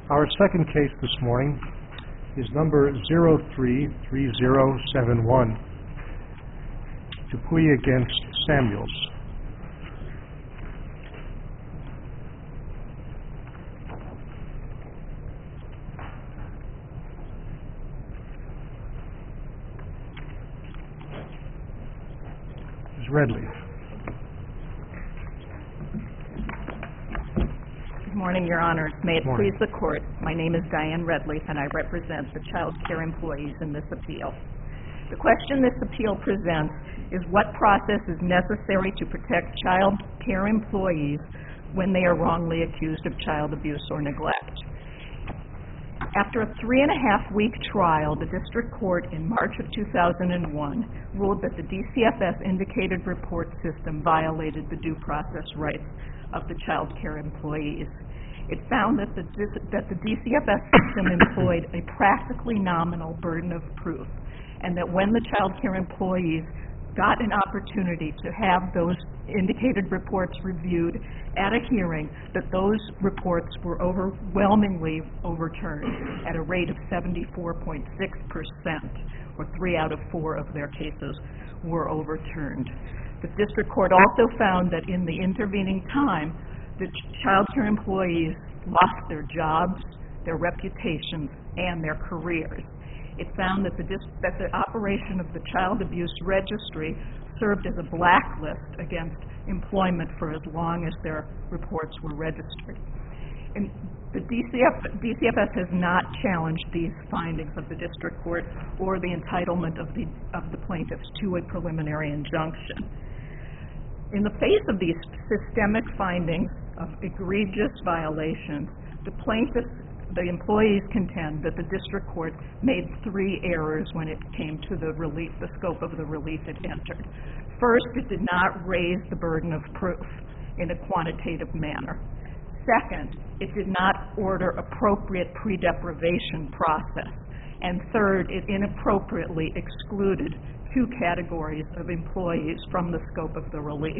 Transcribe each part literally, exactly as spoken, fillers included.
Our second case this morning is number zero three three zero seven one, Dupuy against Samuels. Miz Redleaf. Good morning, Your Honors. May it Morning. please the Court, my name is Diane Redleaf and I represent the child care employees in this appeal. The question this appeal presents is what process is necessary to protect child care employees when they are wrongly accused of child abuse or neglect. After a three and a half week trial, the District Court in March of two thousand one ruled that the D C F S indicated report system violated the due process rights of the child care employees. It found that the, that the D C F S system employed a practically nominal burden of proof, and that when the child care employees got an opportunity to have those indicated reports reviewed at a hearing, that those reports were overwhelmingly overturned at a rate of seventy-four point six percent, or three out of four of their cases were overturned. The District Court also found that in the intervening time, the child care employees lost their jobs, their reputations, and their careers. It found that the, that the operation of the Child Abuse Registry served as a blacklist against employment for as long as their reports were registered. And the D C F S has not challenged these findings of the District Court or the entitlement of the, of the plaintiffs to a preliminary injunction. In the face of these systemic findings of egregious violations, the plaintiffs, the employees contend that the District Court made three errors when it came to the relief, the scope of the relief it entered. First, it did not raise the burden of proof in a quantitative manner. Second, it did not order appropriate pre-deprivation process. And third, it inappropriately excluded two categories of employees from the scope of the relief.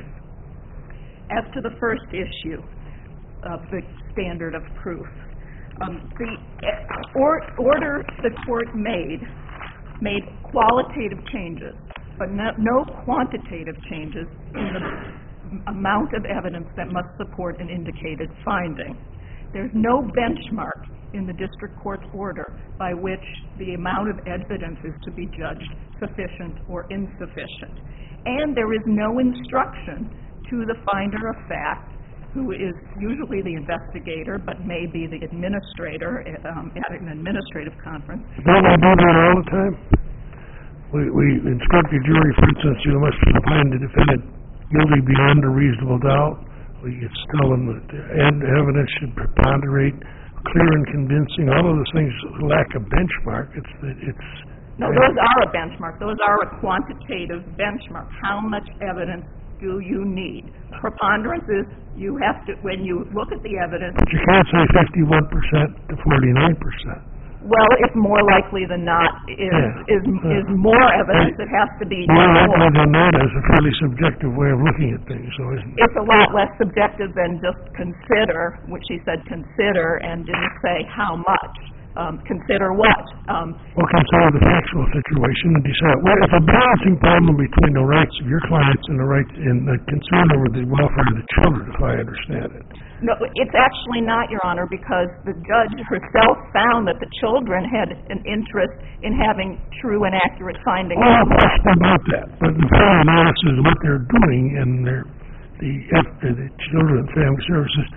As to the first issue of the standard of proof, um, the or, order the court made made qualitative changes, but no, no quantitative changes in the amount of evidence that must support an indicated finding. There's no benchmark in the District Court's order by which the amount of evidence is to be judged sufficient or insufficient. And there is no instruction to the finder of fact, who is usually the investigator but may be the administrator um, at an administrative conference. Don't we do that all the time? We, we instruct a jury, for instance, you must find the defendant guilty beyond a reasonable doubt. We tell them that the evidence should preponderate, clear and convincing. All of those things lack a benchmark. It's that it's no, those are a benchmark. Those are a quantitative benchmark. How much evidence do you need? Preponderance is you have to, when you look at the evidence. But you can't say fifty-one percent to forty-nine percent. Well, it's more likely than not is yeah. is, is more evidence. It has to be more more. likely than not is a fairly subjective way of looking at things, so isn't it? It's a lot less subjective than just consider, which he said consider and didn't say how much. Um, consider what? Um, well, consider the factual situation and decide. Well, it's a balancing problem between the rights of your clients and the rights and the concern over the welfare of the children, if I understand it. No, it's actually not, Your Honor, because the judge herself found that the children had an interest in having true and accurate findings. Well, no question about that. But the fair analysis of what they're doing and their the, the Children and Family Services,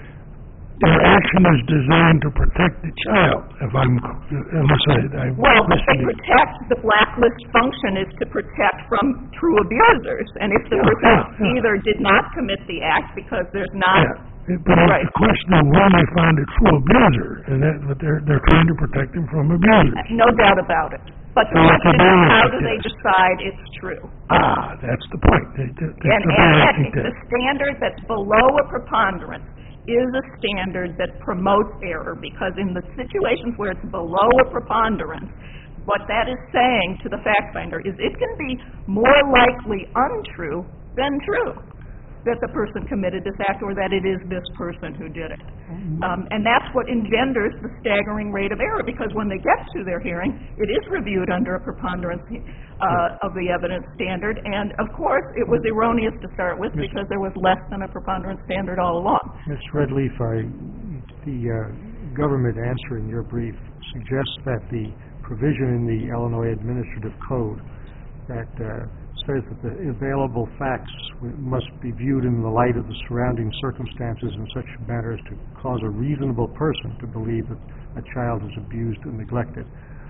their action is designed to protect the child. If I'm, unless I, I well, but they protect. The blacklist function is to protect from true abusers, and if the yeah, person yeah, yeah. either did not commit the act because there's not. Yeah. But it's right. the question of when they find a true abuser, and that, but they're they're trying to protect him from abusers. No doubt about it. But the so question is, how do they decide it's true? Ah, that's the point. They, they, and the, and the standard that's below a preponderance is a standard that promotes error, because in the situations where it's below a preponderance, what that is saying to the fact finder is it can be more likely untrue than true that the person committed this act or that it is this person who did it. Um, and that's what engenders the staggering rate of error, because when they get to their hearing, it is reviewed under a preponderance uh, of the evidence standard, and of course, it was erroneous to start with because there was less than a preponderance standard all along. Miz Redleaf, I, the uh, government answer in your brief suggests that the provision in the Illinois Administrative Code that uh, says that the available facts must be viewed in the light of the surrounding circumstances in such a manner as to cause a reasonable person to believe that a child is abused and neglected.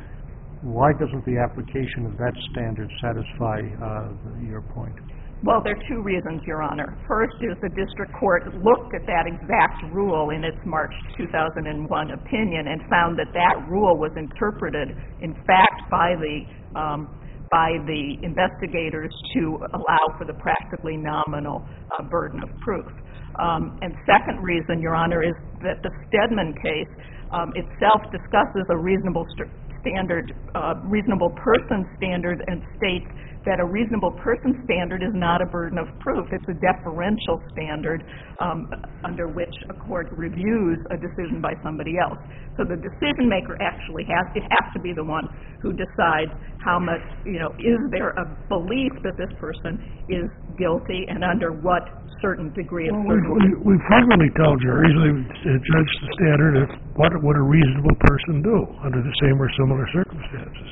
Why doesn't the application of that standard satisfy uh, your point? Well, there are two reasons, Your Honor. First is the district court looked at that exact rule in its March two thousand one opinion and found that that rule was interpreted, in fact, by the um, by the investigators to allow for the practically nominal uh, burden of proof. Um, and second reason, Your Honor, is that the Stedman case um, itself discusses a reasonable st- standard, uh, reasonable person standard, and states that a reasonable person standard is not a burden of proof. It's a deferential standard um, under which a court reviews a decision by somebody else. So the decision maker actually has, it has to be the one who decides how much, you know, is there a belief that this person is guilty and under what certain degree of well, certainty. We, we frequently tell juries they judge the standard of what would a reasonable person do under the same or similar circumstances.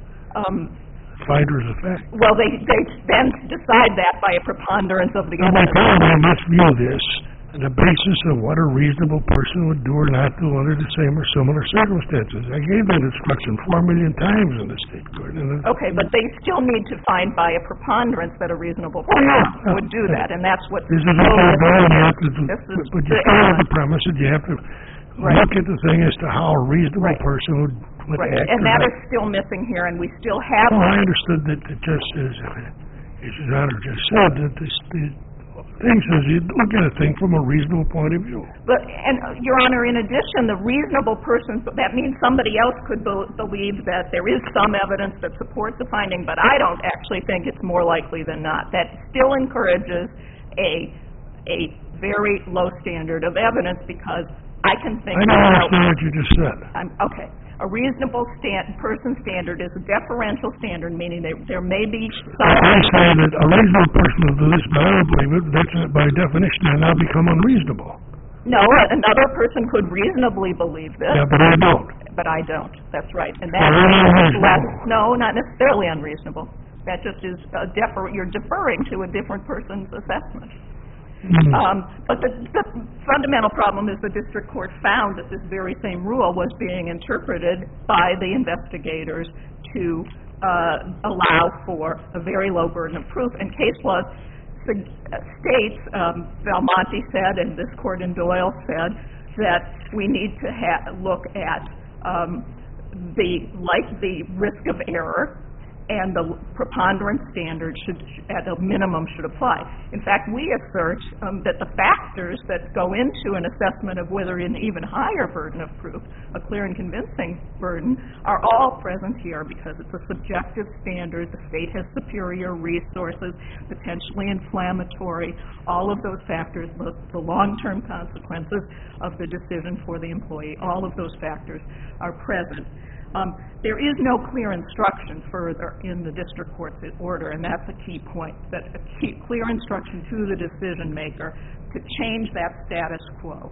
Um, Finders of fact. Well, they, they then decide that by a preponderance of the Now, my evidence. point, I must view this on the basis of what a reasonable person would do or not do under the same or similar circumstances. I gave that instruction four million times in the state court. And Okay, but they still need to find by a preponderance that a reasonable person yeah. would do that, and that's what... This is a full ball, and you have to do, This is but you the- start with the premise that you have to Right. look at the thing as to how a reasonable Right. person would, would Right, act. and or that not. is still missing here, and we still have... Well, I understood that it just is, as Your Honor just said, that this, the thing says you look at a thing from a reasonable point of view. But, and, uh, Your Honor, in addition, the reasonable person, that means somebody else could be- believe that there is some evidence that supports the finding, but I don't actually think it's more likely than not. That still encourages a, a very low standard of evidence, because I can think... I don't understand what you just said. I'm, okay. A reasonable stand, person standard is a deferential standard, meaning there, there may be some... I say that a reasonable person will do this, but I don't believe it. That's, uh, by definition, I now become unreasonable. No, another person could reasonably believe this. Yeah, but I don't. But I don't. That's right. And So that I'm unreasonable. less, no, not necessarily unreasonable. That just is a defer, you're deferring to a different person's assessment. Mm. Um, but the, the fundamental problem is the district court found that this very same rule was being interpreted by the investigators to uh, allow for a very low burden of proof. And case law sug- states, um, Valmonte said, and this court in Doyle said, that we need to ha- look at um, the like the risk of error, and the preponderance standard should, at a minimum, should apply. In fact, we assert um, that the factors that go into an assessment of whether an even higher burden of proof, a clear and convincing burden, are all present here because it's a subjective standard. The state has superior resources, potentially inflammatory. All of those factors, the, the long-term consequences of the decision for the employee, all of those factors are present. Um, there is no clear instruction further in the district court's order, and that's a key point, that a key, clear instruction to the decision maker to change that status quo.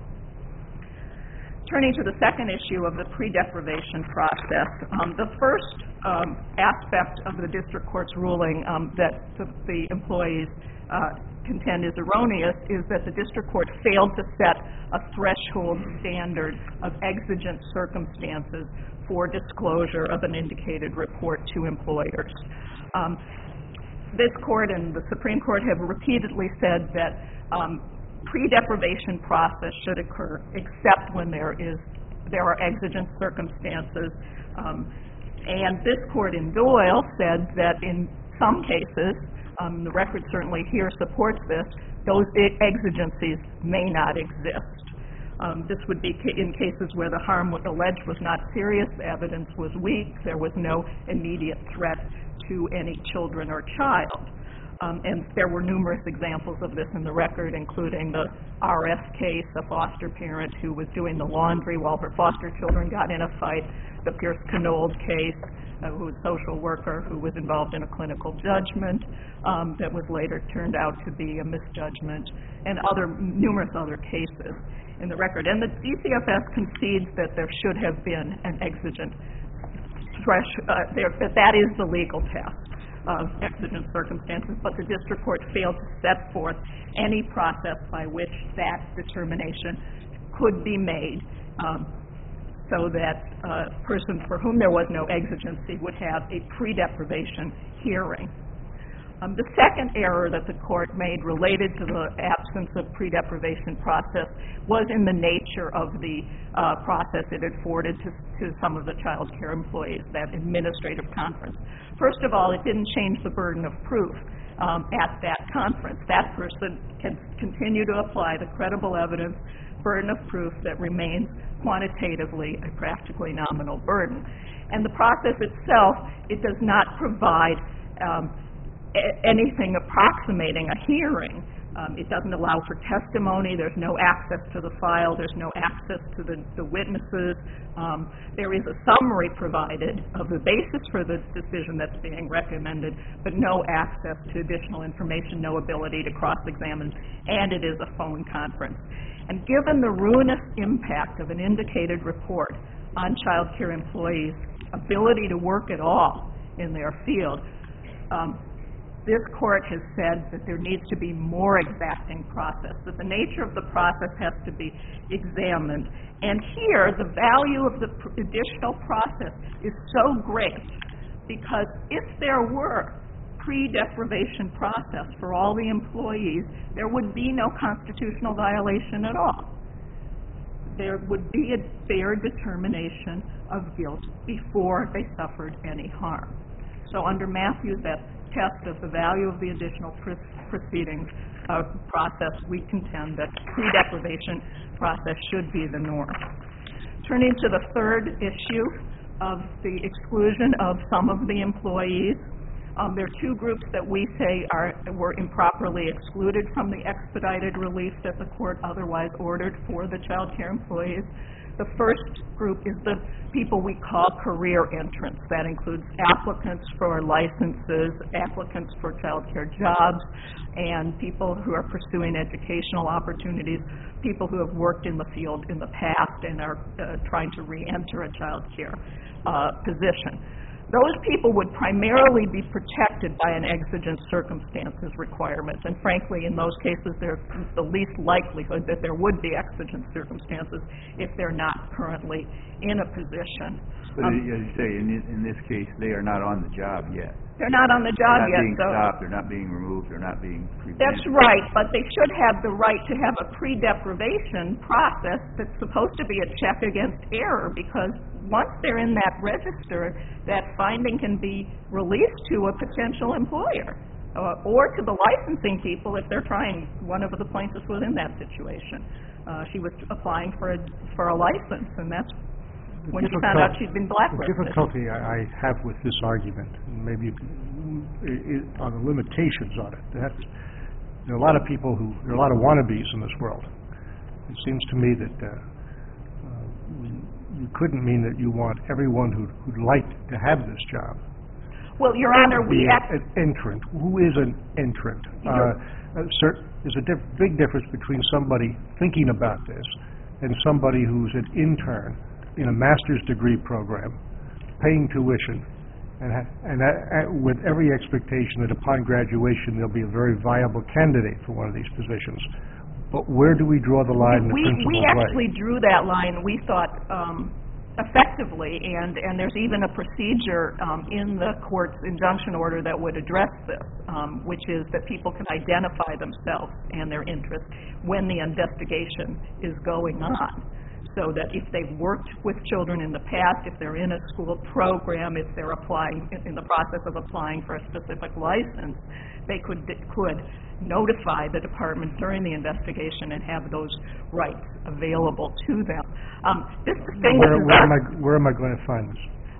Turning to the second issue of the pre-deprivation process, um, the first um, aspect of the district court's ruling um, that the, the employees uh, contend is erroneous is that the district court failed to set a threshold standard of exigent circumstances for disclosure of an indicated report to employers. Um, this court and the Supreme Court have repeatedly said that um, pre-deprivation process should occur except when there is there are exigent circumstances. Um, and this court in Doyle said that in some cases, um, the record certainly here supports this, those exigencies may not exist. Um, this would be ca- in cases where the harm was alleged was not serious, the evidence was weak, there was no immediate threat to any children or child. Um, and there were numerous examples of this in the record, including the R S case, a foster parent who was doing the laundry while her foster children got in a fight, the Pierce Canold case, uh, who was a social worker who was involved in a clinical judgment um, that was later turned out to be a misjudgment, and other numerous other cases in the record. And the D C F S concedes that there should have been an exigent thresh, uh, there, that that is the legal test of exigent circumstances, but the district court failed to set forth any process by which that determination could be made um, so that uh, persons for whom there was no exigency would have a pre-deprivation hearing. Um, the second error that the court made related to the absence of pre-deprivation process was in the nature of the uh, process it afforded to, to some of the child care employees, that administrative conference. First of all, it didn't change the burden of proof um, at that conference. That person can continue to apply the credible evidence burden of proof that remains quantitatively a practically nominal burden. And the process itself, it does not provide um, anything approximating a hearing. Um, it doesn't allow for testimony. There's no access to the file. There's no access to the, the witnesses. Um, there is a summary provided of the basis for the decision that's being recommended, but no access to additional information, no ability to cross-examine, and it is a phone conference. And given the ruinous impact of an indicated report on child care employees' ability to work at all in their field, um, this court has said that there needs to be more exacting process, that the nature of the process has to be examined. And here, the value of the pr- additional process is so great because if there were pre-deprivation process for all the employees, there would be no constitutional violation at all. There would be a fair determination of guilt before they suffered any harm. So under Matthews, that test of the value of the additional pr- proceedings uh, process, we contend that pre-deprivation process should be the norm. Turning to the third issue of the exclusion of some of the employees, um, there are two groups that we say are were improperly excluded from the expedited relief that the court otherwise ordered for the child care employees. The first group is the people we call career entrants. That includes applicants for licenses, applicants for child care jobs, and people who are pursuing educational opportunities, people who have worked in the field in the past and are uh, trying to re-enter a child care uh, position. Those people would primarily be protected by an exigent circumstances requirement, and frankly, in those cases, there's the least likelihood that there would be exigent circumstances if they're not currently in a position. But um, as you say, in, in this case, they are not on the job yet. They're not on the job They're not yet, being so stopped, they're not being removed, they're not being prevented. that's right, but they should have the right to have a pre-deprivation process that's supposed to be a check against error, because once they're in that register, that finding can be released to a potential employer uh, or to the licensing people if they're trying. One of the plaintiffs was in that situation. Uh, she was applying for a, for a license, and that's when she found out she'd been blacklisted. The difficulty I, I have with this argument, and maybe it, on the limitations on it, that's, there are a lot of people who, there are a lot of wannabes in this world. It seems to me that uh, uh, you couldn't mean that you want everyone who'd, who'd like to have this job. Well, Your Honor, we... An entrant. Who is an entrant? Uh, cert, there's a diff big difference between somebody thinking about this and somebody who's an intern in a master's degree program, paying tuition, and, ha and uh, with every expectation that upon graduation they'll be a very viable candidate for one of these positions. But where do we draw the line in the we, principal we way? actually drew that line, we thought, um, effectively, and, and there's even a procedure um, in the court's injunction order that would address this, um, which is that people can identify themselves and their interests when the investigation is going on. So that if they've worked with children in the past, if they're in a school program, if they're applying, in the process of applying for a specific license, they could, could notify the department during the investigation and have those rights available to them. Um, this distinguishes where, where, am I, where am I going to find this?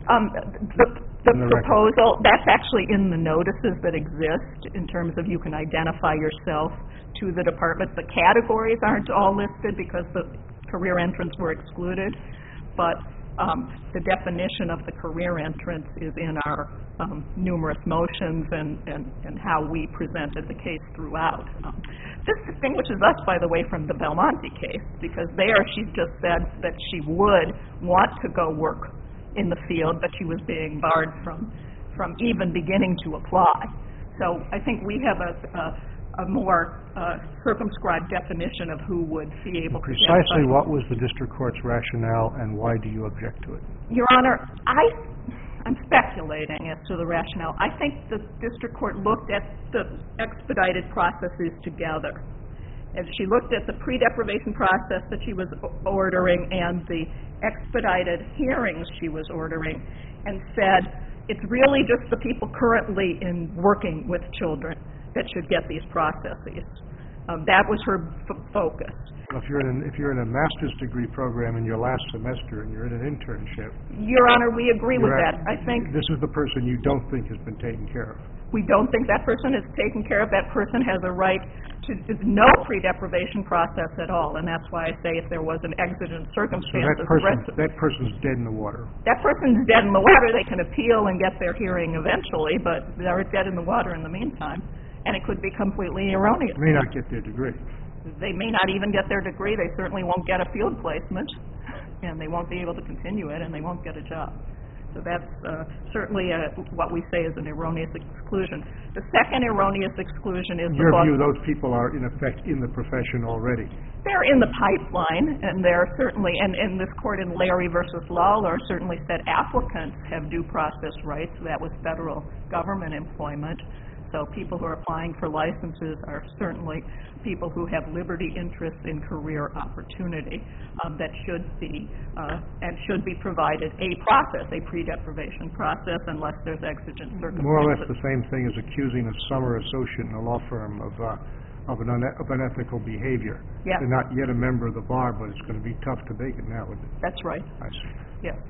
Um, the, the In the record. proposal, that's actually in the notices that exist in terms of you can identify yourself to the department. The categories aren't all listed because the career entrants were excluded, but um, the definition of the career entrance is in our um, numerous motions and, and, and how we presented the case throughout. Um, this distinguishes us, by the way, from the Belmonte case, because there she just said that she would want to go work in the field, but she was being barred from, from even beginning to apply. So I think we have a, a, a more uh, circumscribed definition of who would be able to get Precisely such- what was the district court's rationale, and why do you object to it? Your Honor, I, I'm speculating as to the rationale. I think the district court looked at the expedited processes together. And she looked at the pre-deprivation process that she was o- ordering and the expedited hearings she was ordering, and said, it's really just the people currently in working with children that should get these processes. Um, that was her f- focus. If you're in, if you're in a master's degree program in your last semester and you're in an internship, Your Honor, we agree with you're that. at- I think this is the person you don't think has been taken care of. we don't think that person is taken care of. That person has a right to to no pre-deprivation process at all, and that's why I say if there was an exigent So circumstance, that the person, rest of- that person's dead in the water. that person's dead in the water. They can appeal and get their hearing eventually, but they're dead in the water in the meantime, and it could be completely erroneous. May not get their degree. They may not even get their degree. They certainly won't get a field placement, and they won't be able to continue it, and they won't get a job. So that's uh, certainly a, what we say is an erroneous exclusion. The second erroneous exclusion is In the your book. view, those people are in effect in the profession already. They're in the pipeline, and they're certainly, and, and this court in Larry versus Lawler certainly said applicants have due process rights. That was federal government employment. So people who are applying for licenses are certainly people who have liberty interests in career opportunity um, that should be uh, and should be provided a process, a pre-deprivation process, unless there's exigent circumstances. More or less the same thing as accusing a summer associate in a law firm of, uh, of an une- of unethical behavior. Yeah. They're not yet a member of the bar, but it's going to be tough to make it now, isn't it? That's right. I see. Yes.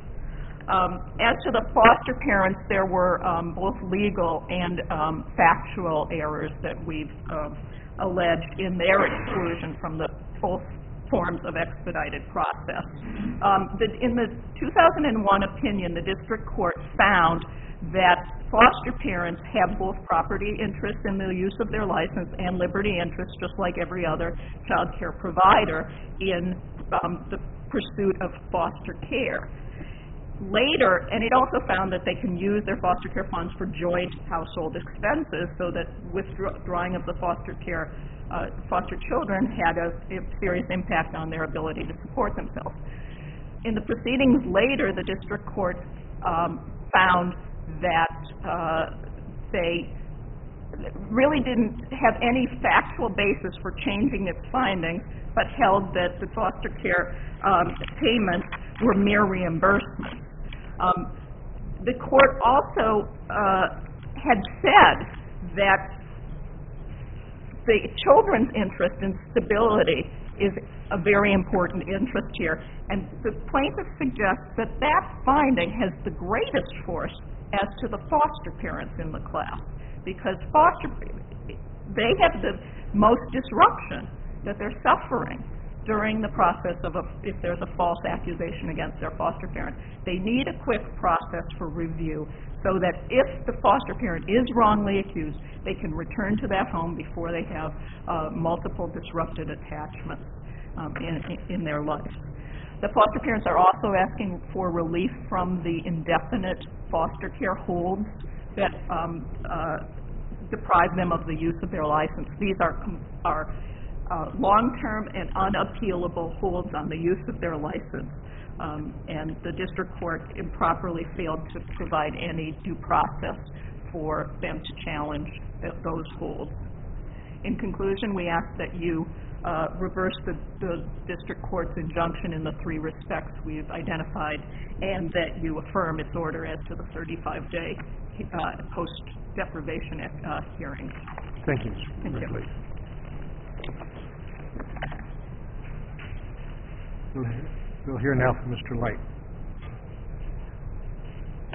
Um, as to the foster parents, there were um, both legal and um, factual errors that we've um, alleged in their exclusion from the full forms of expedited process. Um, the, in the two thousand one opinion, the district court found that foster parents have both property interests in the use of their license and liberty interests, just like every other child care provider, in um, the pursuit of foster care. Later, and it also found that they can use their foster care funds for joint household expenses, so that withdrawing of the foster care, uh, foster children had a, a serious impact on their ability to support themselves. In the proceedings later, the district court um, found that uh, they really didn't have any factual basis for changing its findings, but held that the foster care um, payments were mere reimbursements. Um, the court also uh, had said that the children's interest in stability is a very important interest here, and the plaintiff suggests that that finding has the greatest force as to the foster parents in the class, because foster, they have the most disruption that they're suffering during the process of a, if there's a false accusation against their foster parent. They need a quick process for review so that if the foster parent is wrongly accused, they can return to that home before they have uh, multiple disrupted attachments um, in, in their life. The foster parents are also asking for relief from the indefinite foster care holds that um, uh, deprive them of the use of their license. These are, are Uh, long-term and unappealable holds on the use of their license, um, and the district court improperly failed to provide any due process for them to challenge th- those holds. In conclusion, we ask that you uh, reverse the, the district court's injunction in the three respects we've identified, and that you affirm its order as to the thirty-five day uh, post-deprivation uh, hearing. Thank you, Thank Miz you. Ridley. We'll we'll hear now from Mister Light.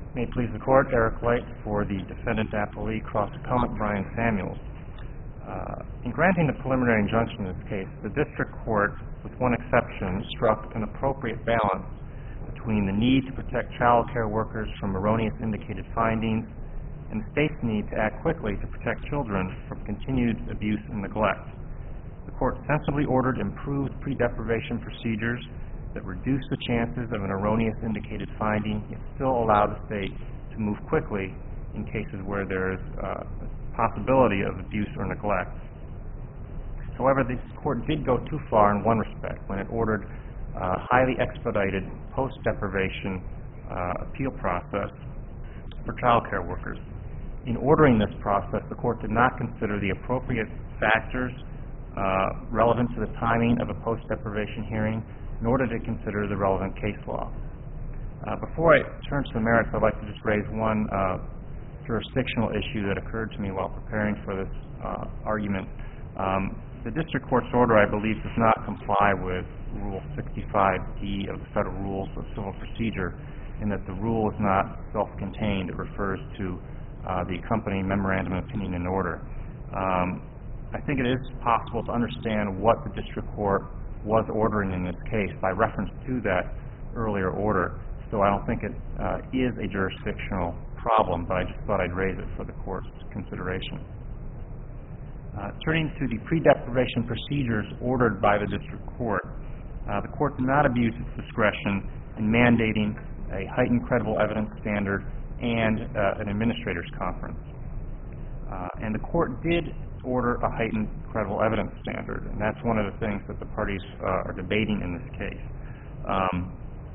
May it please the Court, Eric Light for the defendant appellee, cross-appellant Brian Samuels. Uh, in granting the preliminary injunction in this case, the district court, with one exception, struck an appropriate balance between the need to protect child care workers from erroneous indicated findings and the state's need to act quickly to protect children from continued abuse and neglect. The court sensibly ordered improved pre-deprivation procedures that reduce the chances of an erroneous indicated finding, yet still allow the state to move quickly in cases where there is uh, a possibility of abuse or neglect. However, the court did go too far in one respect when it ordered a highly expedited post-deprivation uh, appeal process for child care workers. In ordering this process, the court did not consider the appropriate factors uh, relevant to the timing of a post-deprivation hearing, nor did it consider the relevant case law. Uh, before I turn to the merits, I'd like to just raise one uh, jurisdictional issue that occurred to me while preparing for this uh, argument. Um, the district court's order, I believe, does not comply with Rule sixty-five D of the Federal Rules of Civil Procedure, in that the rule is not self-contained. It refers to uh, the accompanying memorandum of opinion and order. Um, I think it is possible to understand what the district court was ordering in this case by reference to that earlier order, so I don't think it uh, is a jurisdictional problem, but I just thought I'd raise it for the court's consideration. Uh, turning to the pre-deprivation procedures ordered by the district court, uh, the court did not abuse its discretion in mandating a heightened credible evidence standard and uh, an administrators conference. Uh, and the court did order a heightened credible evidence standard, and that's one of the things that the parties uh, are debating in this case. Um,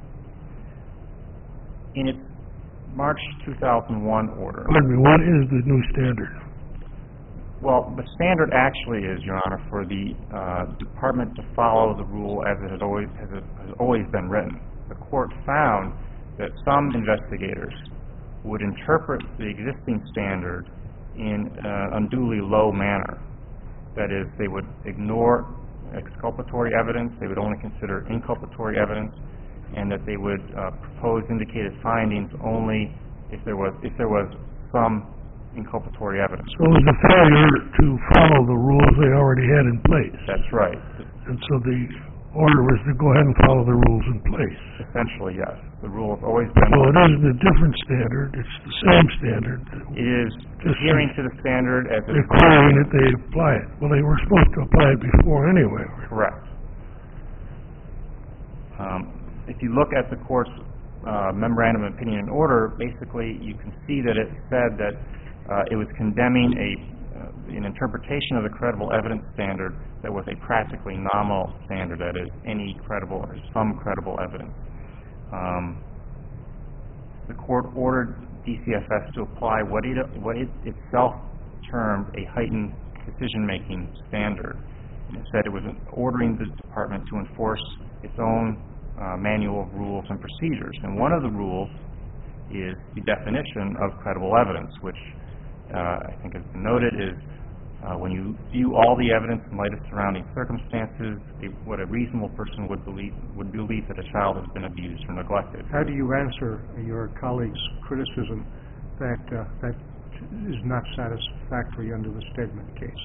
in its March two thousand one order... Pardon me, what is the new standard? Well, the standard actually is, Your Honor, for the uh, department to follow the rule as it has always, as it has always been written. The court found that some investigators would interpret the existing standard in an unduly low manner. That is, they would ignore exculpatory evidence, they would only consider inculpatory evidence, and that they would uh, propose indicated findings only if there was if there was some inculpatory evidence. So it was a failure to follow the rules they already had in place. That's right. And so the order was to go ahead and follow the rules in place. Essentially, yes. The rule has always been... So it isn't a different standard, it's the same standard. It is adhering to the standard as it... Requiring that they apply it. Well, they were supposed to apply it before anyway. Correct. Um, if you look at the court's uh, memorandum of opinion and order, basically you can see that it said that uh, it was condemning a uh, an interpretation of the credible evidence standard that was a practically nominal standard, that is, any credible or some credible evidence. Um, the court ordered D C F S to apply what it, what it itself termed a heightened decision-making standard. And it said it was ordering the department to enforce its own uh, manual of rules and procedures. And one of the rules is the definition of credible evidence, which uh, I think has been noted is Uh, when you view all the evidence in light of surrounding circumstances, it, what a reasonable person would believe would believe that a child has been abused or neglected. How do you answer your colleague's criticism that uh, that is not satisfactory under the Stedman case?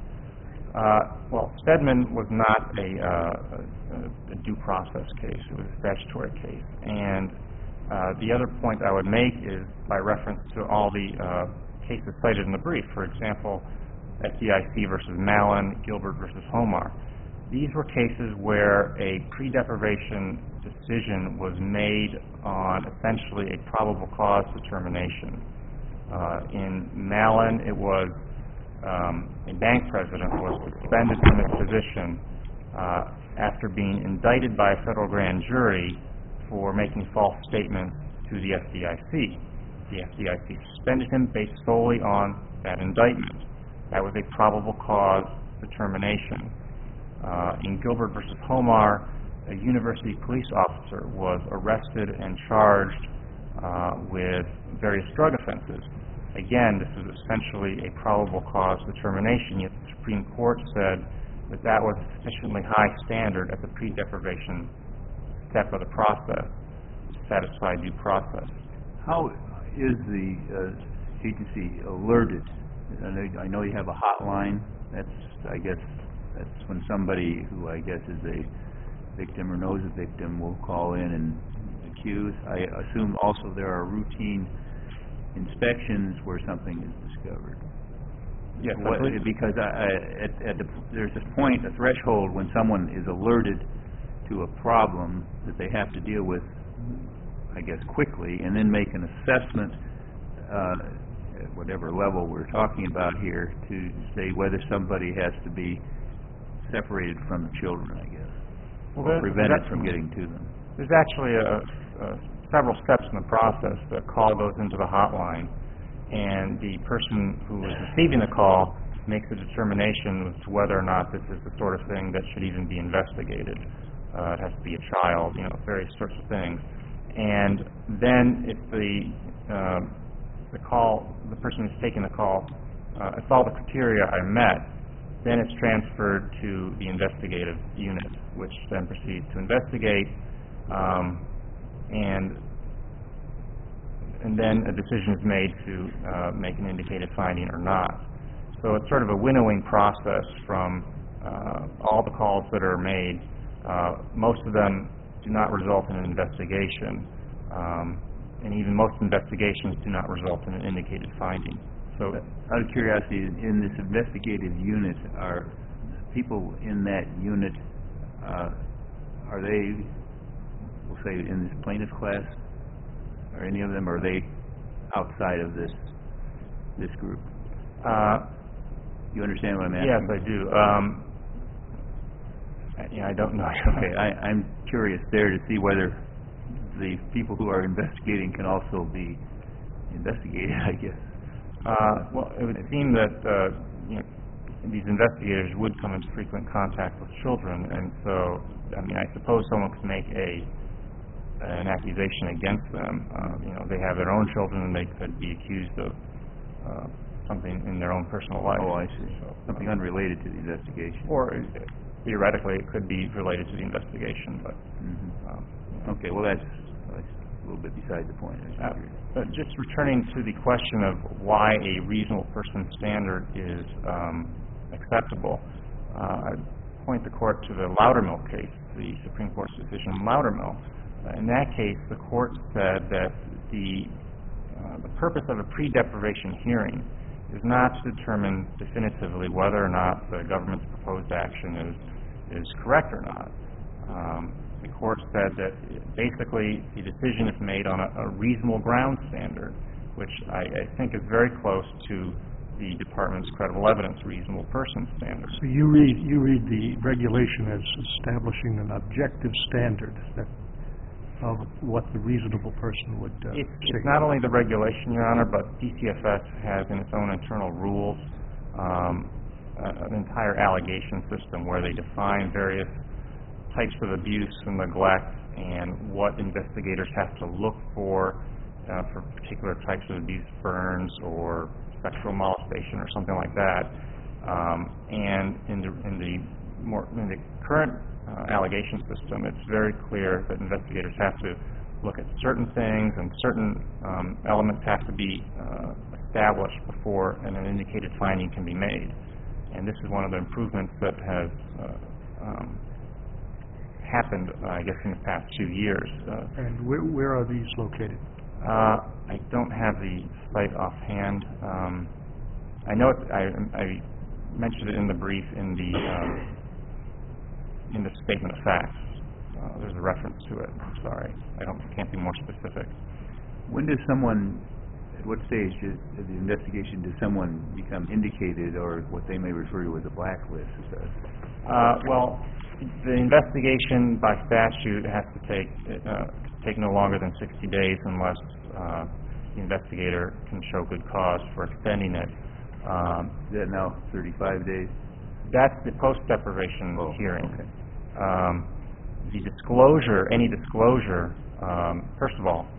Uh, well, Stedman was not a, uh, a, a due process case. It was a statutory case. And uh, the other point I would make is by reference to all the uh, cases cited in the brief. For example, F D I C versus Mallon, Gilbert versus Homar. These were cases where a pre-deprivation decision was made on essentially a probable cause determination. Uh, in Mallon, it was um, a bank president was suspended from his position uh, after being indicted by a federal grand jury for making false statements to the F D I C. The F D I C suspended him based solely on that indictment. That was a probable cause determination. Uh, in Gilbert versus Homar, a university police officer was arrested and charged uh, with various drug offenses. Again, this is essentially a probable cause determination, yet the Supreme Court said that that was a sufficiently high standard at the pre-deprivation step of the process to satisfy due process. How, is the uh, agency alerted? I know, I know you have a hotline. That's, I guess, that's when somebody who I guess is a victim or knows a victim will call in and accuse. I assume also there are routine inspections where something is discovered. Yes, I What, believe- because I, I, at, at the, there's a point, a threshold, when someone is alerted to a problem that they have to deal with, I guess, quickly, and then make an assessment, uh, at whatever level we're talking about here, to say whether somebody has to be separated from the children, I guess, Well, or there- prevented that's- from getting to them. There's actually a, a, several steps in the process. The call goes into the hotline, and the person who is receiving the call makes a determination as to whether or not this is the sort of thing that should even be investigated. Uh, it has to be a child, you know, various sorts of things. And then if the uh, the call, the person who's taking the call, uh, if all the criteria are met, then it's transferred to the investigative unit, which then proceeds to investigate, um, and and then a decision is made to uh, make an indicated finding or not. So it's sort of a winnowing process from uh, all the calls that are made. Uh, most of them do not result in an investigation, um, and even most investigations do not result in an indicated finding. So, Out of curiosity, in this investigative unit, are people in that unit, uh, are they, we'll say, in this plaintiff class? Are any of them, are they outside of this this group? uh, You understand what I'm asking? yes, I do. Um, I- yeah, I don't know. Okay, I, I'm curious there to see whether the people who are investigating can also be investigated, I guess. Uh, well, it would seem that uh, you know, these investigators would come into frequent contact with children, and so, I mean, I suppose someone could make a an accusation against them. Uh, you know, they have their own children, and they could be accused of uh, something in their own personal life. Oh, I see. So, Something uh, unrelated to the investigation. or uh, theoretically, it could be related to the investigation, but Mhm. um, you know. Okay, well, that's, that's a little bit beside the point. I was Uh, curious. But just returning to the question of why a reasonable person standard is um, acceptable, uh, I'd point the court to the Loudermill case, the Supreme Court's decision in Loudermill. Uh, in that case, the court said that the uh, the purpose of a pre-deprivation hearing is not to determine definitively whether or not the government's proposed action is is correct or not. Um, the court said that basically the decision is made on a, a reasonable ground standard, which I, I think is very close to the department's credible evidence reasonable person standard. So you read, you read the regulation as establishing an objective standard that of what the reasonable person would uh, It's, say. it's not only the regulation, Your Honor, but D C F S has in its own internal rules um, a- an entire allegation system where they define various types of abuse and neglect and what investigators have to look for uh, for particular types of abuse, burns or sexual molestation or something like that. Um, and in the, in the more in the current uh, allegation system, it's very clear that investigators have to look at certain things and certain um, elements have to be uh, established before an, an indicated finding can be made. And this is one of the improvements that has uh, um, happened, uh, I guess, in the past few years. Uh, And where, where are these located? uh, I don't have the site offhand. Um, I know it, I, I mentioned it in the brief in the um, in the statement of facts. Uh, there's a reference to it. I'm sorry, I don't can't be more specific. When does someone, at what stage is- of the investigation does someone become indicated, or what they may refer to as a blacklist? Uh, well, the investigation by statute has to take uh, take no longer than sixty days unless uh, the investigator can show good cause for extending it. Um, Is that now thirty-five days? That's the post-deprivation Oh, hearing. okay. Um, the disclosure, any disclosure, um, first of all,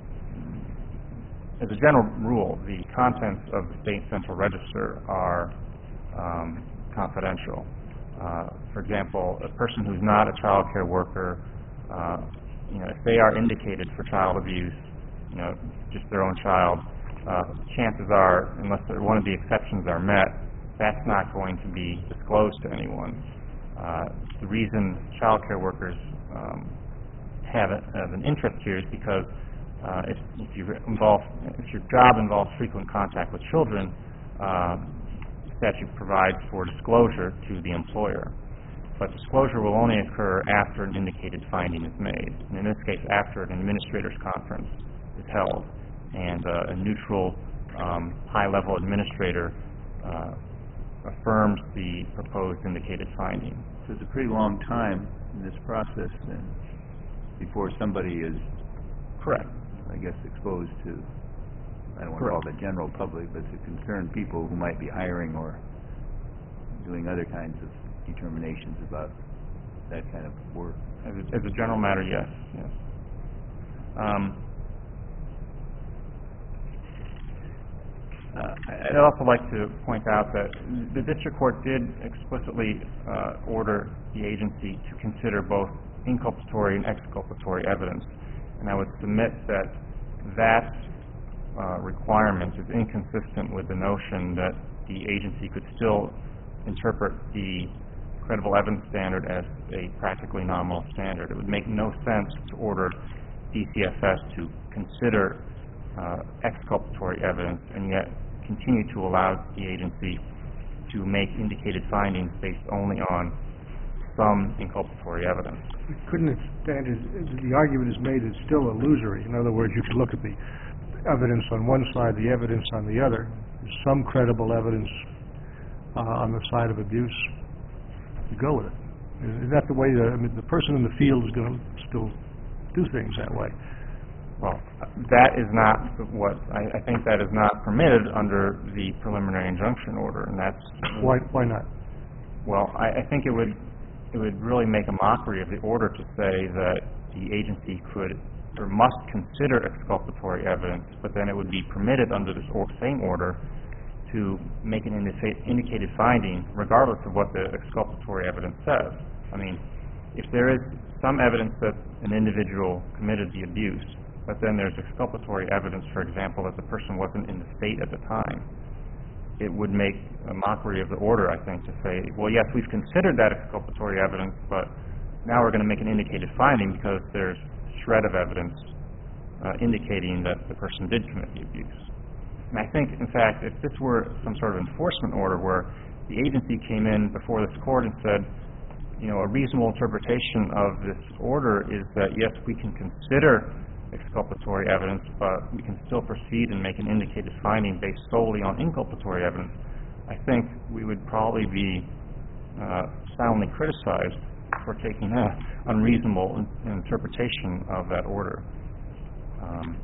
as a general rule, the contents of the state central register are um, confidential. Uh, for example, a person who's not a child care worker, uh, you know, if they are indicated for child abuse, you know, just their own child, uh, chances are, unless one of the exceptions are met, that's not going to be disclosed to anyone. Uh, the reason child care workers um, have, a, have an interest here is because uh, if, if, you involve, if your job involves frequent contact with children, uh, statute provides for disclosure to the employer. But disclosure will only occur after an indicated finding is made, and in this case, after an administrator's conference is held, and uh, a neutral, um, high-level administrator uh, affirms the proposed indicated finding. So it's a pretty long time in this process then, before somebody is, correct, I guess, exposed to, I don't want to call it the general public, but to concerned people who might be hiring or doing other kinds of determinations about that kind of work. As a, as a general matter, yes, yes. Um, uh, I'd also like to point out that the district court did explicitly uh, order the agency to consider both inculpatory and exculpatory evidence, and I would submit that that uh, requirement is inconsistent with the notion that the agency could still interpret the credible evidence standard as a practically nominal standard. It would make no sense to order D C F S to consider uh, exculpatory evidence and yet continue to allow the agency to make indicated findings based only on some inculpatory evidence. Couldn't it stand as, the argument is made it's still illusory. In other words, you could look at the evidence on one side, the evidence on the other. There's some credible evidence uh, on the side of abuse. You go with it. Is that the way the, I mean, the person in the field is going to still do things that way? Well, that is not what, I, I think that is not permitted under the preliminary injunction order, and that's... Why, why not? Well, I, I think it would, it would really make a mockery of the order to say that the agency could or must consider exculpatory evidence, but then it would be permitted under this or, same order to make an indica indicated finding regardless of what the exculpatory evidence says. I mean, if there is some evidence that an individual committed the abuse, but then there's exculpatory evidence, for example, that the person wasn't in the state at the time, it would make a mockery of the order, I think, to say, well, yes, we've considered that exculpatory evidence, but now we're going to make an indicated finding because there's a shred of evidence uh, indicating that the person did commit the abuse. And I think, in fact, if this were some sort of enforcement order where the agency came in before this court and said, you know, a reasonable interpretation of this order is that, yes, we can consider exculpatory evidence, but we can still proceed and make an indicated finding based solely on inculpatory evidence, I think we would probably be uh, soundly criticized for taking an unreasonable in interpretation of that order. Um,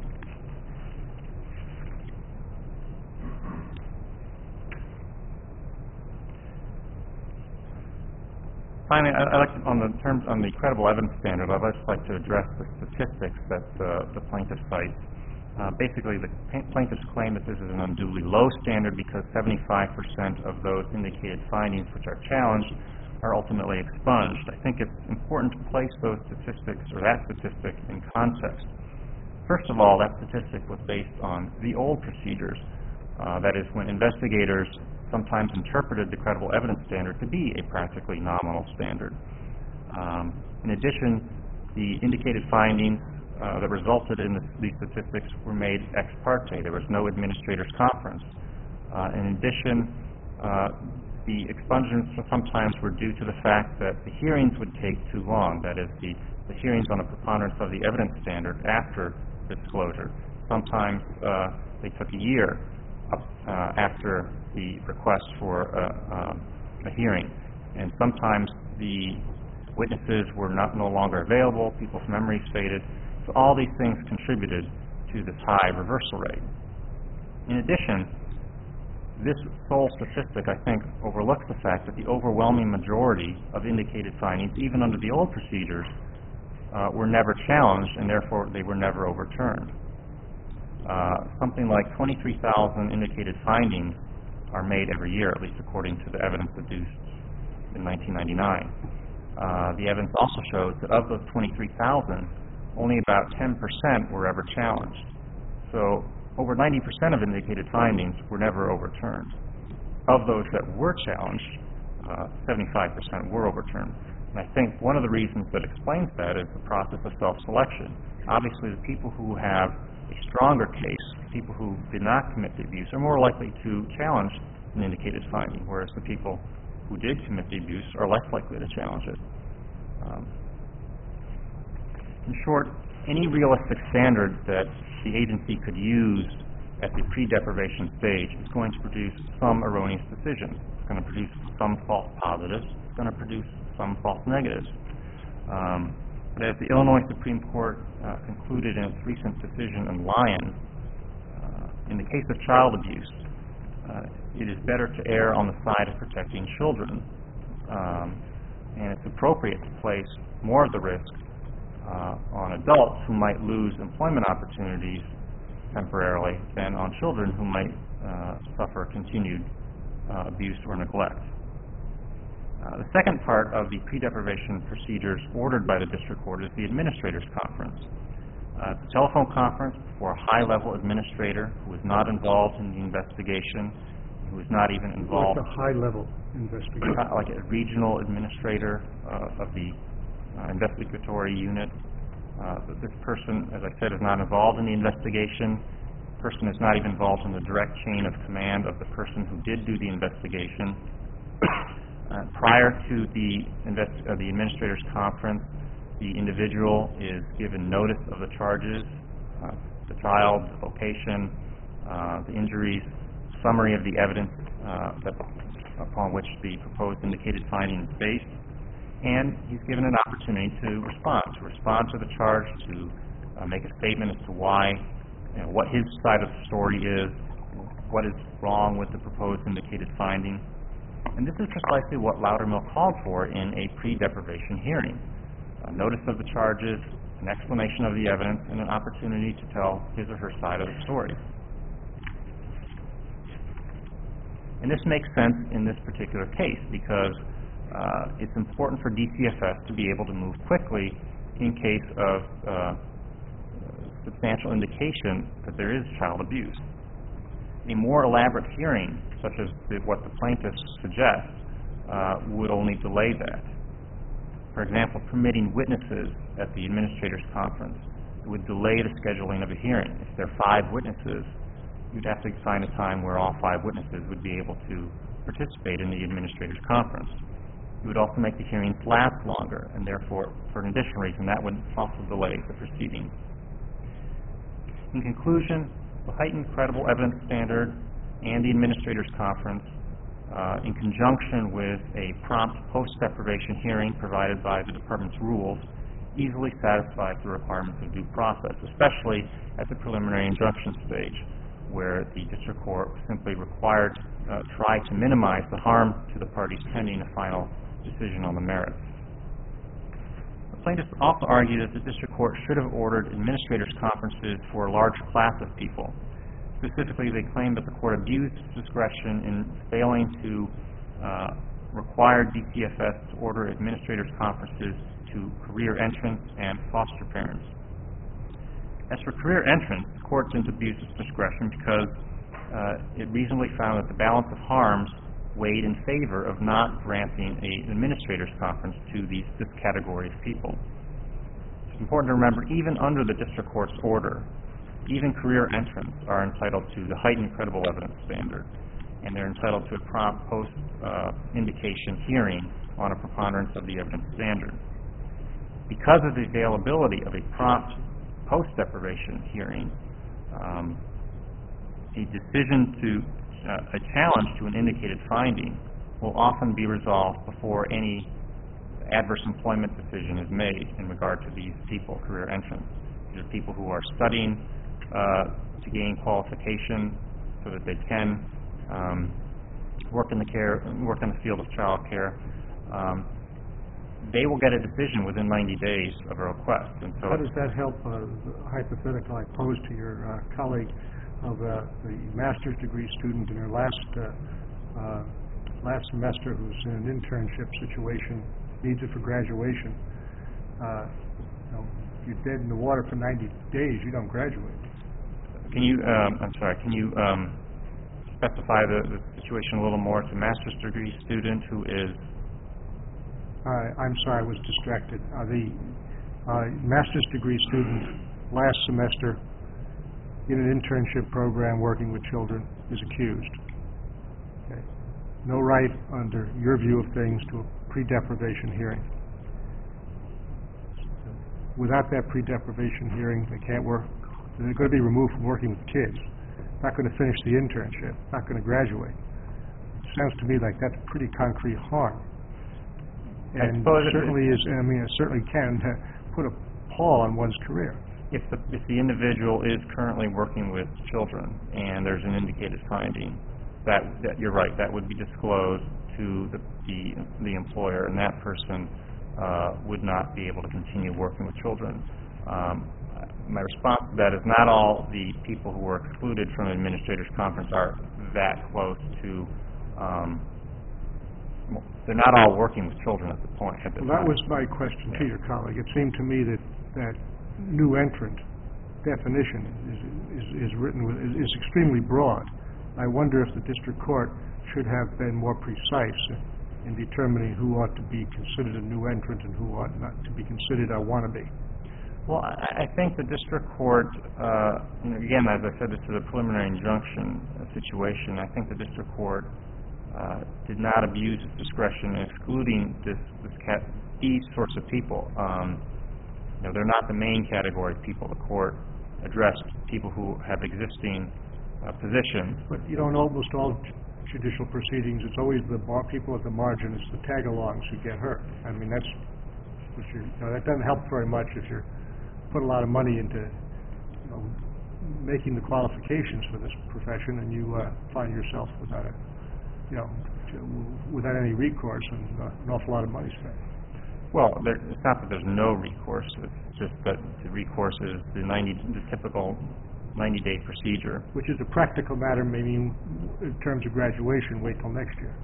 Finally, I, I'd like to, on the terms on the credible evidence standard, I'd just like to address the statistics that uh, the plaintiff cites. Uh, basically, the plaintiffs claim that this is an unduly low standard because seventy-five percent of those indicated findings which are challenged are ultimately expunged. I think it's important to place those statistics, or that statistic, in context. First of all, that statistic was based on the old procedures. Uh, that is, when investigators sometimes interpreted the credible evidence standard to be a practically nominal standard. Um, in addition, the indicated findings uh, that resulted in the, these statistics were made ex parte. There was no administrator's conference. Uh, in addition, uh, the expungements sometimes were due to the fact that the hearings would take too long, that is, the, the hearings on a preponderance of the evidence standard after disclosure. Sometimes uh, they took a year up, uh, after the request for a, um, a hearing, and sometimes the witnesses were not no longer available, people's memories faded, so all these things contributed to this high reversal rate. In addition, this sole statistic, I think, overlooks the fact that the overwhelming majority of indicated findings, even under the old procedures, uh, were never challenged, and therefore they were never overturned. Uh, something like twenty-three thousand indicated findings are made every year, at least according to the evidence adduced in nineteen ninety-nine. Uh, the evidence also shows that of those twenty-three thousand, only about ten percent were ever challenged. So over ninety percent of indicated findings were never overturned. Of those that were challenged, uh, seventy-five percent were overturned. And I think one of the reasons that explains that is the process of self-selection. Obviously, the people who have a stronger case, people who did not commit the abuse, are more likely to challenge an indicated finding, whereas the people who did commit the abuse are less likely to challenge it. Um, in short, any realistic standard that the agency could use at the pre-deprivation stage is going to produce some erroneous decisions. It's going to produce some false positives. It's going to produce some false negatives. Um, but as the Illinois Supreme Court uh, concluded in its recent decision in Lyon, uh, in the case of child abuse, uh, it is better to err on the side of protecting children, um, and it's appropriate to place more of the risk uh, on adults who might lose employment opportunities temporarily than on children who might uh, suffer continued uh, abuse or neglect. Uh, the second part of the pre-deprivation procedures ordered by the district court is the administrator's conference. Uh, it's a telephone conference before a high-level administrator who is not involved in the investigation, who is not even involved... What's a high-level investigation? Uh, like a regional administrator uh, of the uh, investigatory unit. Uh, this person, as I said, is not involved in the investigation. The person is not even involved in the direct chain of command of the person who did do the investigation. Uh, prior to the, invest uh, the administrator's conference, the individual is given notice of the charges, uh, the child, the location, uh, the injuries, summary of the evidence uh, that, upon which the proposed indicated finding is based, and he's given an opportunity to respond, to respond to the charge, to uh, make a statement as to why, you know, what his side of the story is, what is wrong with the proposed indicated finding. And this is precisely what Loudermill called for in a pre-deprivation hearing. A notice of the charges, an explanation of the evidence, and an opportunity to tell his or her side of the story. And this makes sense in this particular case because uh, it's important for D C F S to be able to move quickly in case of uh, substantial indication that there is child abuse. A more elaborate hearing, such as the, what the plaintiffs suggest, uh, would only delay that. For example, permitting witnesses at the administrator's conference would delay the scheduling of a hearing. If there are five witnesses, you'd have to find a time where all five witnesses would be able to participate in the administrator's conference. It would also make the hearings last longer, and therefore, for an additional reason, that would also delay the proceedings. In conclusion, the heightened credible evidence standard and the administrator's conference, uh, in conjunction with a prompt post-deprivation hearing provided by the department's rules, easily satisfies the requirements of due process, especially at the preliminary injunction stage, where the district court simply required uh, try to minimize the harm to the parties pending a final decision on the merits. The plaintiffs also argue that the district court should have ordered administrators' conferences for a large class of people. Specifically, they claim that the court abused its discretion in failing to uh, require D C F S to order administrators' conferences to career entrants and foster parents. As for career entrants, the court didn't abuse its discretion because uh, it reasonably found that the balance of harms weighed in favor of not granting an administrators' conference to these, this category of people. It's important to remember, even under the district court's order, even career entrants are entitled to the heightened credible evidence standard, and they're entitled to a prompt post-indication uh, hearing on a preponderance of the evidence standard. Because of the availability of a prompt post-deprivation hearing, um, a decision to, uh, a challenge to an indicated finding will often be resolved before any adverse employment decision is made in regard to these people, career entrants. These are people who are studying uh, to gain qualification so that they can um, work in the care, work in the field of child care. Um, they will get a decision within ninety days of a request. And so how does that help uh, the hypothetical I posed to your uh, colleague of uh, the master's degree student in her last uh, uh, last semester who's in an internship situation, needs it for graduation? Uh, you know, if you're dead in the water for ninety days, you don't graduate. Can you, um, I'm sorry, can you um, specify the, the situation a little more? It's a master's degree student who is... Uh, I'm sorry, I was distracted. Uh, the uh, master's degree student last semester in an internship program working with children is accused. Okay. No right, under your view of things, to a pre-deprivation hearing. Without that pre-deprivation hearing, they can't work. They're going to be removed from working with kids. Not going to finish the internship. Not going to graduate. It sounds to me like that's pretty concrete harm. And certainly is. I mean, it certainly can uh, put a pall on one's career. If the if the individual is currently working with children and there's an indicated finding, that, that you're right, that would be disclosed to the the, the employer, and that person uh, would not be able to continue working with children. Um, my response to that is not all the people who were excluded from administrators' conference are that close to. Um, they're not all working with children at the point. At the well, that time. was my question to your colleague. It seemed to me that that new entrant definition is is, is written with, is, is extremely broad. I wonder if the district court should have been more precise in determining who ought to be considered a new entrant and who ought not to be considered a wannabe. Well, I, I think the district court, uh, you know, again, as I said, this is a preliminary injunction uh, situation. I think the district court uh, did not abuse its discretion in excluding this, this cat, these sorts of people. Um, you know, they're not the main category of people. The court addressed people who have existing uh, positions. But you know, in almost all judicial proceedings, it's always the bar people at the margin. It's the tag-alongs who get hurt. I mean, that's what you know, that doesn't help very much if you're put a lot of money into, you know, making the qualifications for this profession, and you uh, find yourself without a, you know, without any recourse and uh, an awful lot of money spent. Well, there, it's not that there's no recourse. It's just that the recourse is the ninety, the typical ninety-day procedure. Which is a practical matter, maybe in terms of graduation, wait till next year.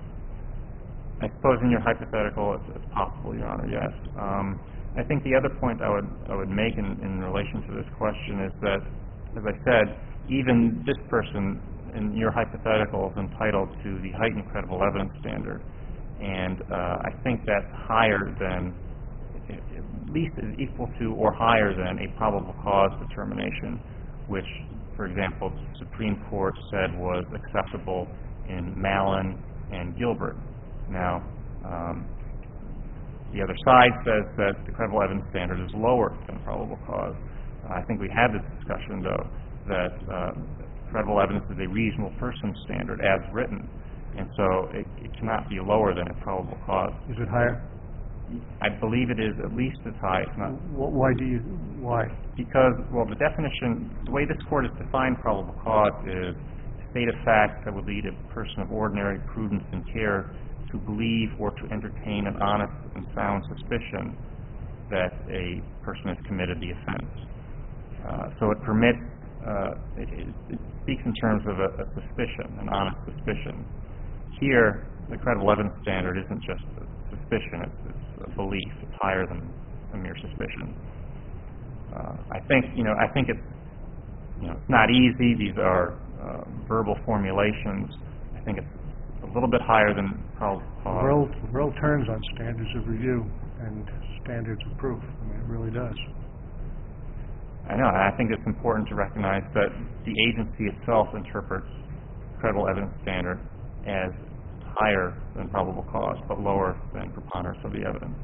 I suppose in your hypothetical, it's, it's possible, Your Honor. Yes. Um, I think the other point I would I would make in, in relation to this question is that, as I said, even this person in your hypothetical is entitled to the heightened credible evidence standard, and uh, I think that's higher than, at least is equal to or higher than a probable cause determination, which, for example, the Supreme Court said was acceptable in Mallon and Gilbert. Now, um, the other side says that the credible evidence standard is lower than probable cause. Uh, I think we had this discussion, though, that uh, credible evidence is a reasonable person standard as written, and so it, it cannot be lower than a probable cause. Is it higher? I believe it is at least as high, if not. Why do you, why? Because, well, the definition, the way this court has defined probable cause is a state of fact that would lead a person of ordinary prudence and care to believe or to entertain an honest and sound suspicion that a person has committed the offense. Uh, so it permits, uh, it, it speaks in terms of a, a suspicion, an honest suspicion. Here, the credible evidence standard isn't just a suspicion, it's, it's a belief. It's higher than a mere suspicion. Uh, I think, you know, I think it's, you know, it's not easy. These are uh, verbal formulations. I think it's a little bit higher than probable cause. The world, the world turns on standards of review and standards of proof. I mean, it really does. I know, and I think it's important to recognize that the agency itself interprets credible evidence standard as higher than probable cause, but lower than preponderance of the evidence.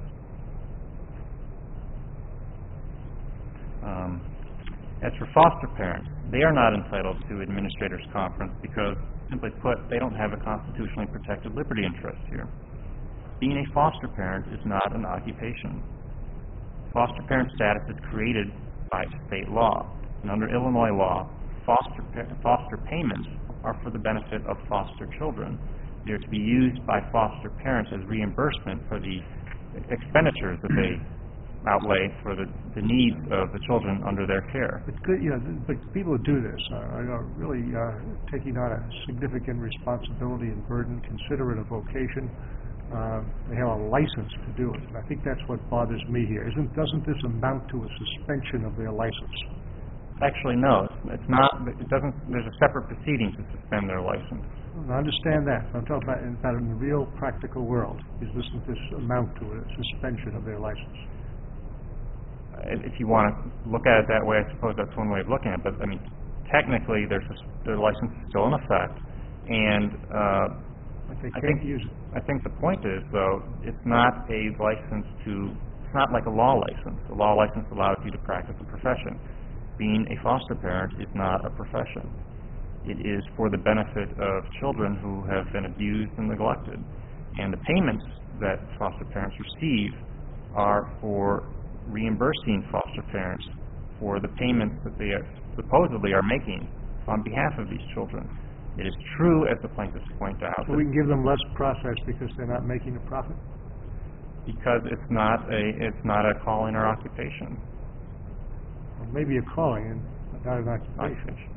Um, as for foster parents, they are not entitled to administrators' conference because, simply put, they don't have a constitutionally protected liberty interest here. Being a foster parent is not an occupation. Foster parent status is created by state law, and under Illinois law, foster pa- foster payments are for the benefit of foster children. They are to be used by foster parents as reimbursement for the expenditures that they outlay for the, the needs of the children under their care. It's good, you know, but people who do this are, are really uh, taking on a significant responsibility and burden, consider it a vocation. Uh, they have a license to do it, and I think that's what bothers me here. Isn't, doesn't this amount to a suspension of their license? Actually, no. it's not, it doesn't, there's a separate proceeding to suspend their license. I understand that. I'm talking about, in fact, in the real practical world, is this, this amount to a suspension of their license? Uh, If you want to look at it that way, I suppose that's one way of looking at it, but, I mean, technically, their, sus- their license is still in effect, and, uh, But they I can't think- use it. I think the point is, though, it's not a license to, it's not like a law license. A law license allows you to practice a profession. Being a foster parent is not a profession. It is for the benefit of children who have been abused and neglected. And the payments that foster parents receive are for reimbursing foster parents for the payments that they are, supposedly are making on behalf of these children. It is true, as the plaintiffs point out, So we can give them less process because they're not making a profit? because it's not a, it's not a calling or occupation. Or maybe a calling and not an occupation. Occupation.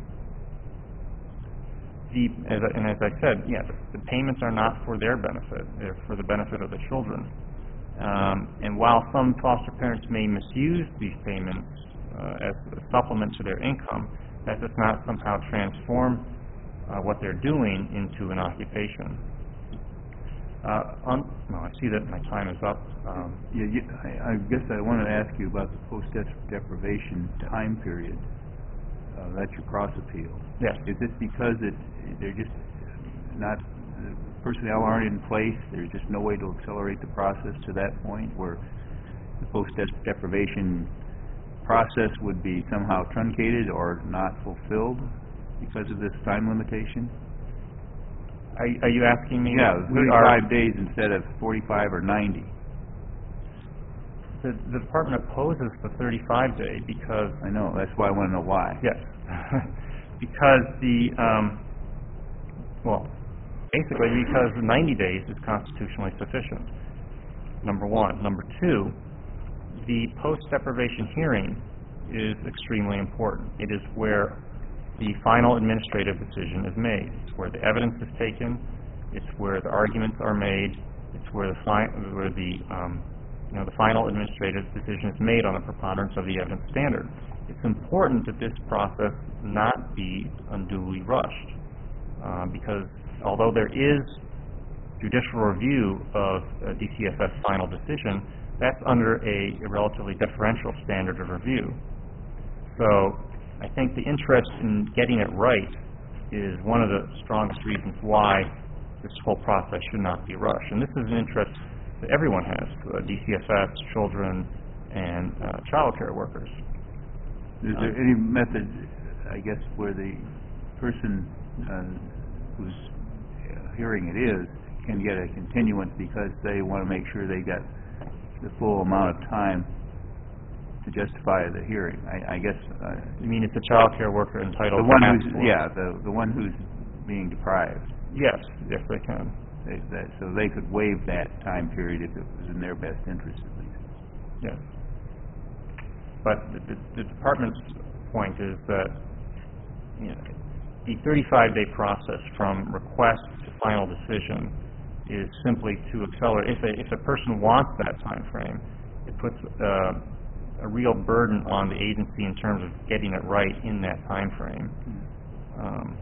The, as I, and as I said, yes, the payments are not for their benefit; they're for the benefit of the children. Um, and while some foster parents may misuse these payments uh, as a supplement to their income, that does not somehow transform uh, what they're doing into an occupation. Uh, on, no, I see that my time is up. Um, Yeah, you, I, I guess I wanted to ask you about the post-deprivation time period. Uh, that's your cross appeal. yes. Is this because it, they're just not, the personnel aren't in place, there's just no way to accelerate the process to that point where the post-deprivation process would be somehow truncated or not fulfilled because of this time limitation? Are, are you asking me? Yeah, We are- thirty-five days instead of forty-five or ninety. The, the department opposes the thirty-five day because I know, that's why I want to know why. Yes, because the, um, well, basically because the ninety days is constitutionally sufficient, number one. Number two, the post-deprivation hearing is extremely important. It is where the final administrative decision is made. It's where the evidence is taken, it's where the arguments are made, it's where the, fi- where the um, you know, the final administrative decision is made on the preponderance of the evidence standard. It's important that this process not be unduly rushed, uh, because although there is judicial review of a D C F S final decision, that's under a, a relatively deferential standard of review. So I think the interest in getting it right is one of the strongest reasons why this whole process should not be rushed. And this is an interest that everyone has, uh, D C F S, children, and uh, child care workers. Is there any method, I guess, where the person uh, whose uh, hearing it is can get a continuance because they want to make sure they got the full amount of time to justify the hearing? I, I guess uh, You mean it's a child care worker entitled the one to who's ask for it? yeah the the one who's being deprived. Yes, yes, they can. They, that, so they could waive that time period if it was in their best interest, at least. Yes. But the, the, the department's point is that, you know, the thirty-five day process from request to final decision is simply to accelerate. If a, if a person wants that time frame, it puts uh, a real burden on the agency in terms of getting it right in that time frame. Um,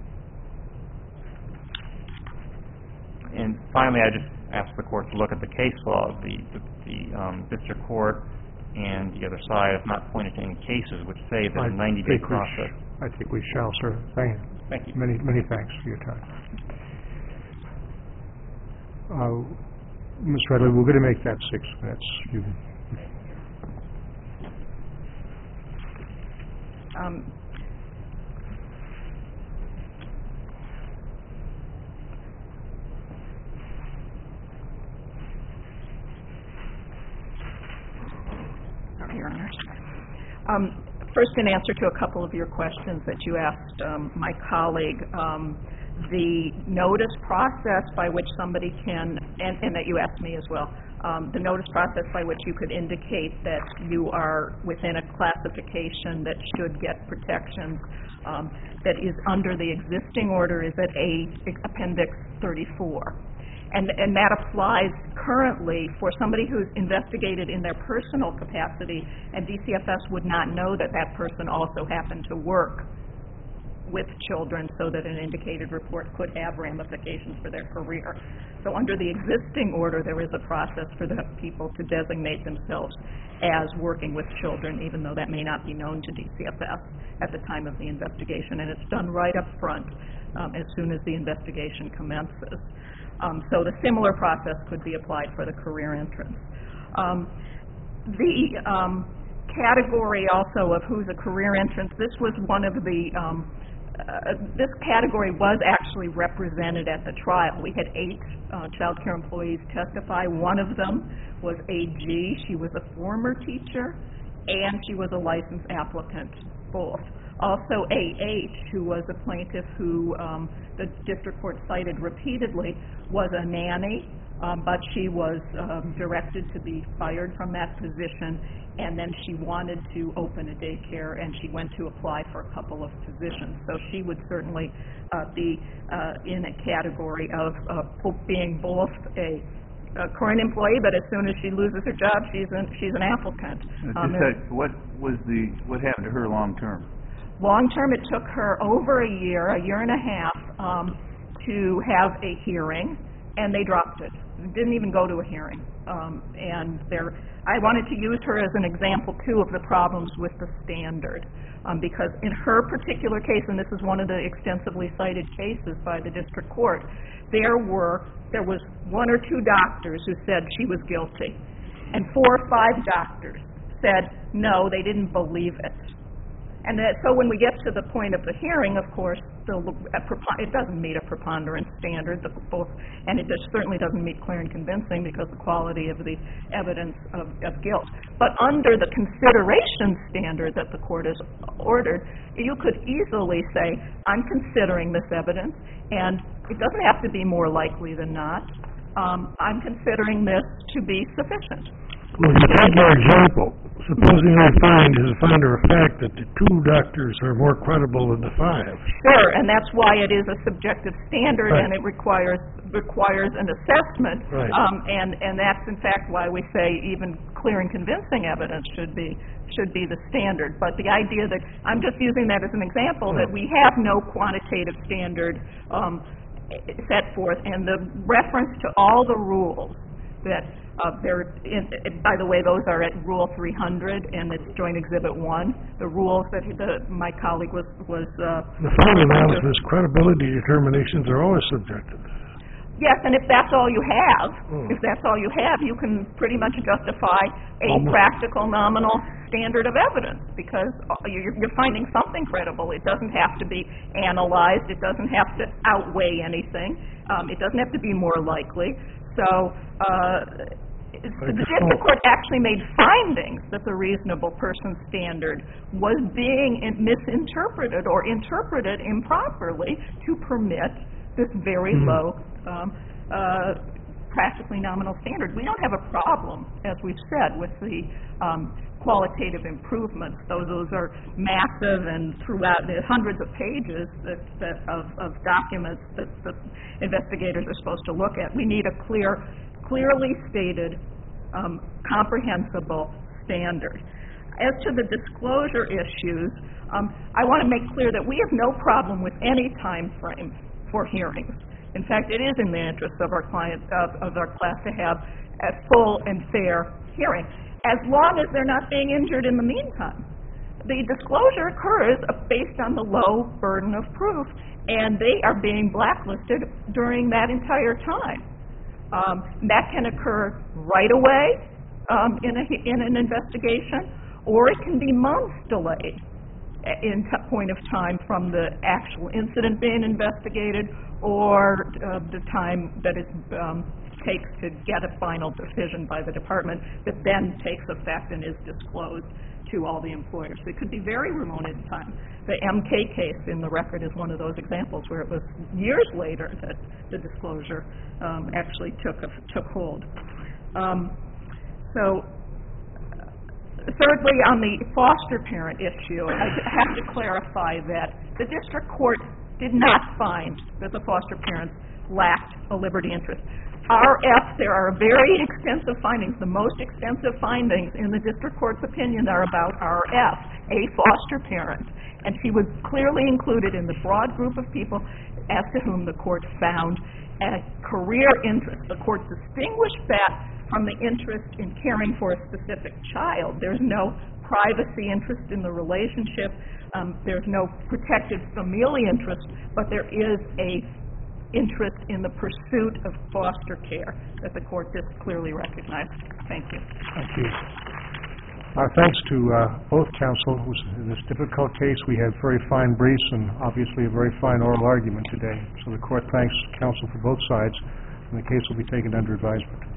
and finally, I just ask the court to look at the case law. The, the, the um, district court and the other side have not pointed to any cases which say that I a ninety day think we process. sh- I think we shall, sir. Thank you. Thank you. Many, many thanks for your time. Uh, Miz Redley, we're going to make that six minutes. You, Um, sorry, Your Honors. Um, First, in answer to a couple of your questions that you asked um, my colleague, um, the notice process by which somebody can, and, and that you asked me as well, um, the notice process by which you could indicate that you are within a classification that should get protections um, that is under the existing order is at A, Appendix thirty-four. And, and that applies currently for somebody who's investigated in their personal capacity, and D C F S would not know that that person also happened to work with children, so that an indicated report could have ramifications for their career. So under the existing order, there is a process for the people to designate themselves as working with children, even though that may not be known to D C F S at the time of the investigation, and it's done right up front um, as soon as the investigation commences. Um, so the similar process could be applied for the career entrance. Um, the um, category also of who's a career entrance, this was one of the um, Uh, this category was actually represented at the trial. We had eight uh, child care employees testify. One of them was A G. She was a former teacher, and she was a licensed applicant, both. Also, A H, who was a plaintiff who um, the district court cited repeatedly, was a nanny, um, but she was um, directed to be fired from that position, and then she wanted to open a daycare, and she went to apply for a couple of positions. So she would certainly uh, be uh, in a category of uh, being both a, a current employee, but as soon as she loses her job, she's an, she's an applicant. Um, just that, what was the what happened to her long term? Long term, it took her over a year, a year and a half, um, to have a hearing, and they dropped it. Didn't even go to a hearing. Um, and there, I wanted to use her as an example, too, of the problems with the standard. Um, because in her particular case, and this is one of the extensively cited cases by the district court, there were, there was one or two doctors who said she was guilty. And four or five doctors said, no, they didn't believe it. And that, so when we get to the point of the hearing, of course, the, it doesn't meet a preponderance standard, the, both, and it just certainly doesn't meet clear and convincing because of the quality of the evidence of, of guilt. But under the consideration standard that the court has ordered, you could easily say, I'm considering this evidence, and it doesn't have to be more likely than not. Um, I'm considering this to be sufficient. Well, if you take your example, supposing I find as a finder of fact that the two doctors are more credible than the five. Sure, and that's why it is a subjective standard, Right. and it requires requires an assessment. Right. Um, and and that's in fact why we say even clear and convincing evidence should be should be the standard. But the idea that I'm just using that as an example that we have no quantitative standard um, set forth, and the reference to all the rules that. Uh, there, in, in, by the way, those are at Rule three hundred, and it's Joint Exhibit one. The rules that the, my colleague was was. Uh, the fine analysis, credibility determinations are always subjective. Yes, and if that's all you have, Hmm. if that's all you have, you can pretty much justify a Almost. practical, nominal standard of evidence because you're, you're finding something credible. It doesn't have to be analyzed. It doesn't have to outweigh anything. Um, it doesn't have to be more likely. So. Uh, The district court actually made findings that the reasonable person standard was being in- misinterpreted or interpreted improperly to permit this very Mm-hmm. low, um, uh, practically nominal standard. We don't have a problem, as we've said, with the um, qualitative improvements. Those, those are massive and throughout the hundreds of pages that, that of, of documents that the investigators are supposed to look at. We need a clear, clearly stated Um, comprehensible standard. As to the disclosure issues, um, I want to make clear that we have no problem with any time frame for hearings. In fact, it is in the interest of our client, of, of our class to have a full and fair hearing, as long as they're not being injured in the meantime. The disclosure occurs based on the low burden of proof, and they are being blacklisted during that entire time. Um, that can occur right away um, in, a, in an investigation, or it can be months delayed in t- point of time from the actual incident being investigated or uh, the time that it um, takes to get a final decision by the department that then takes effect and is disclosed to all the employers. It could be very remote in time. The M K case in the record is one of those examples where it was years later that the disclosure um, actually took a, took hold. Um, so, thirdly, on the foster parent issue, I have to clarify that the district court did not find that the foster parents lacked a liberty interest. R F, there are very extensive findings. The most extensive findings in the district court's opinion are about R F, a foster parent. And she was clearly included in the broad group of people as to whom the court found a career interest. The court distinguished that from the interest in caring for a specific child. There's no privacy interest in the relationship. Um, there's no protected familial interest, but there is a interest in the pursuit of foster care that the court just clearly recognized. Thank you. Thank you. Our thanks to uh, both counsel. In this difficult case, we had very fine briefs and obviously a very fine oral argument today. So the court thanks counsel for both sides, and the case will be taken under advisement.